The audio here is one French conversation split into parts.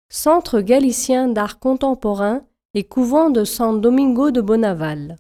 Centre galicien d'art contemporain et couvent de San Domingo de Bonaval.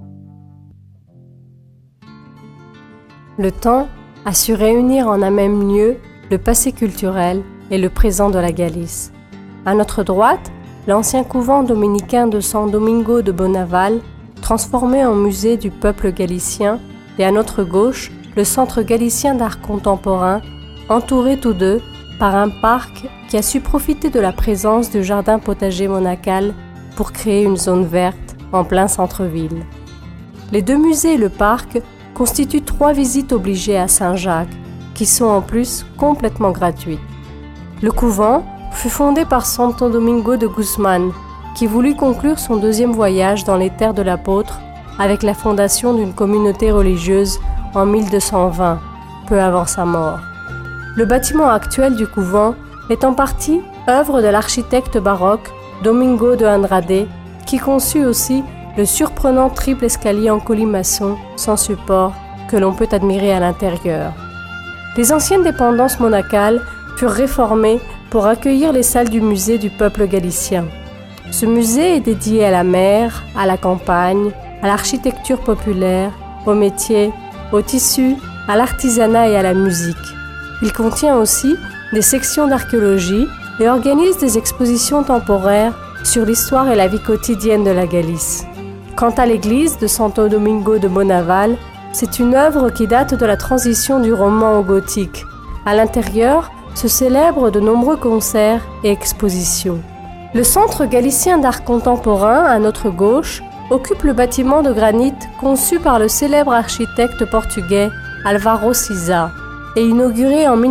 Le temps a su réunir en un même lieu le passé culturel et le présent de la Galice. À notre droite, l'ancien couvent dominicain de San Domingo de Bonaval, transformé en musée du peuple galicien, et à notre gauche, le Centre galicien d'art contemporain, entourés tous deux par un parc qui a su profiter de la présence du jardin potager monacal pour créer une zone verte en plein centre-ville. Les deux musées et le parc constituent 3 visites obligées à Saint-Jacques, qui sont en plus complètement gratuites. Le couvent fut fondé par Santo Domingo de Guzmán, qui voulut conclure son 2e voyage dans les terres de l'apôtre avec la fondation d'une communauté religieuse en 1220, peu avant sa mort. Le bâtiment actuel du couvent est en partie œuvre de l'architecte baroque Domingo de Andrade, qui conçut aussi le surprenant triple escalier en colimaçon sans support que l'on peut admirer à l'intérieur. Les anciennes dépendances monacales furent réformées pour accueillir les salles du musée du peuple galicien. Ce musée est dédié à la mer, à la campagne, à l'architecture populaire, aux métiers, au tissu, à l'artisanat et à la musique. Il contient aussi des sections d'archéologie et organise des expositions temporaires sur l'histoire et la vie quotidienne de la Galice. Quant à l'église de Santo Domingo de Bonaval, c'est une œuvre qui date de la transition du roman au gothique. À l'intérieur se célèbrent de nombreux concerts et expositions. Le Centre galicien d'art contemporain, à notre gauche, occupe le bâtiment de granit conçu par le célèbre architecte portugais Álvaro Siza et inauguré en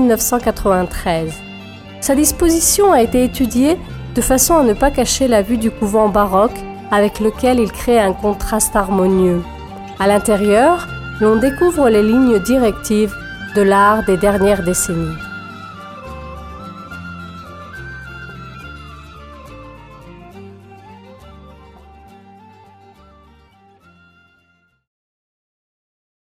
1993. Sa disposition a été étudiée de façon à ne pas cacher la vue du couvent baroque avec lequel il crée un contraste harmonieux. À l'intérieur, l'on découvre les lignes directives de l'art des dernières décennies.